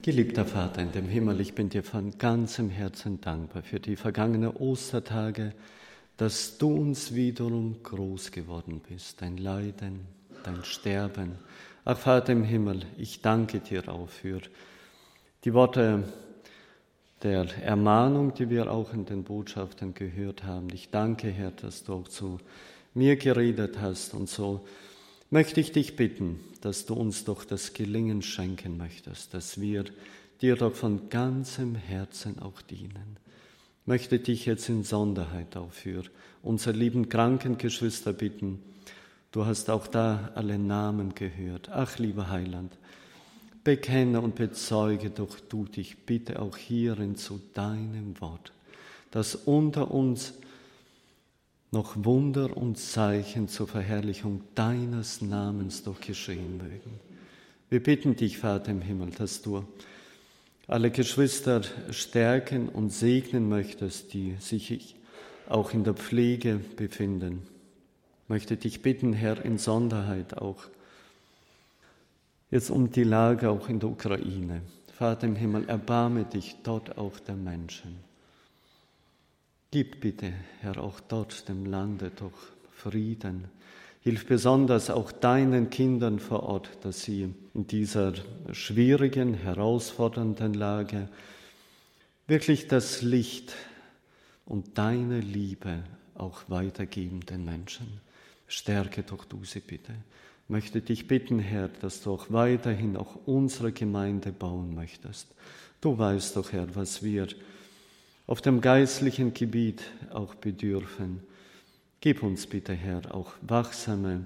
Geliebter Vater in dem Himmel, ich bin dir von ganzem Herzen dankbar für die vergangenen Ostertage, dass du uns wiederum groß geworden bist, dein Leiden, dein Sterben. Ach Vater im Himmel, ich danke dir auch für die Worte der Ermahnung, die wir auch in den Botschaften gehört haben. Ich danke, Herr, dass du auch zu mir geredet hast, und so möchte ich dich bitten, dass du uns doch das Gelingen schenken möchtest, dass wir dir doch von ganzem Herzen auch dienen. Ich möchte dich jetzt in Sonderheit auch für unsere lieben kranken Geschwister bitten. Du hast auch da alle Namen gehört. Ach, lieber Heiland, bekenne und bezeuge doch du dich bitte auch hierin zu deinem Wort, dass unter uns noch Wunder und Zeichen zur Verherrlichung deines Namens doch geschehen mögen. Wir bitten dich, Vater im Himmel, dass du alle Geschwister stärken und segnen möchtest, die sich auch in der Pflege befinden. Ich möchte dich bitten, Herr, in Sonderheit auch jetzt um die Lage auch in der Ukraine. Vater im Himmel, erbarme dich dort auch der Menschen. Gib bitte, Herr, auch dort dem Lande doch Frieden. Hilf besonders auch deinen Kindern vor Ort, dass sie in dieser schwierigen, herausfordernden Lage wirklich das Licht und deine Liebe auch weitergeben den Menschen. Stärke doch du sie bitte. Ich möchte dich bitten, Herr, dass du auch weiterhin auch unsere Gemeinde bauen möchtest. Du weißt doch, Herr, was wir auf dem geistlichen Gebiet auch bedürfen. Gib uns bitte, Herr, auch wachsame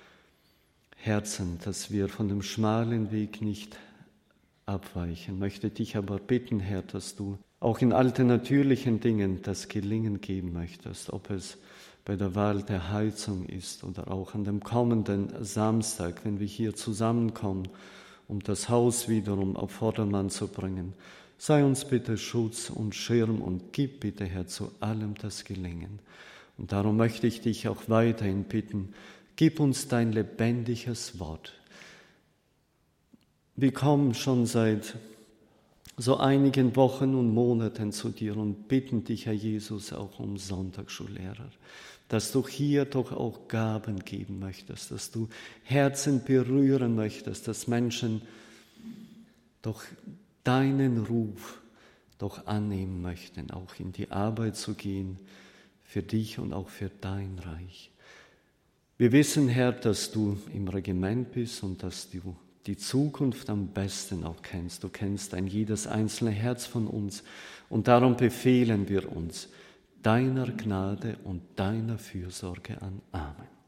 Herzen, dass wir von dem schmalen Weg nicht abweichen. Ich möchte dich aber bitten, Herr, dass du auch in alternatürlichen Dingen das Gelingen geben möchtest, ob es bei der Wahl der Heizung ist oder auch an dem kommenden Samstag, wenn wir hier zusammenkommen, um das Haus wiederum auf Vordermann zu bringen. Sei uns bitte Schutz und Schirm und gib bitte, Herr, zu allem das Gelingen. Und darum möchte ich dich auch weiterhin bitten, gib uns dein lebendiges Wort. Wir kommen schon seit so einigen Wochen und Monaten zu dir und bitten dich, Herr Jesus, auch um Sonntagsschullehrer, dass du hier doch auch Gaben geben möchtest, dass du Herzen berühren möchtest, dass Menschen doch deinen Ruf doch annehmen möchten, auch in die Arbeit zu gehen, für dich und auch für dein Reich. Wir wissen, Herr, dass du im Regiment bist und dass du die Zukunft am besten auch kennst. Du kennst ein jedes einzelne Herz von uns und darum befehlen wir uns deiner Gnade und deiner Fürsorge an. Amen.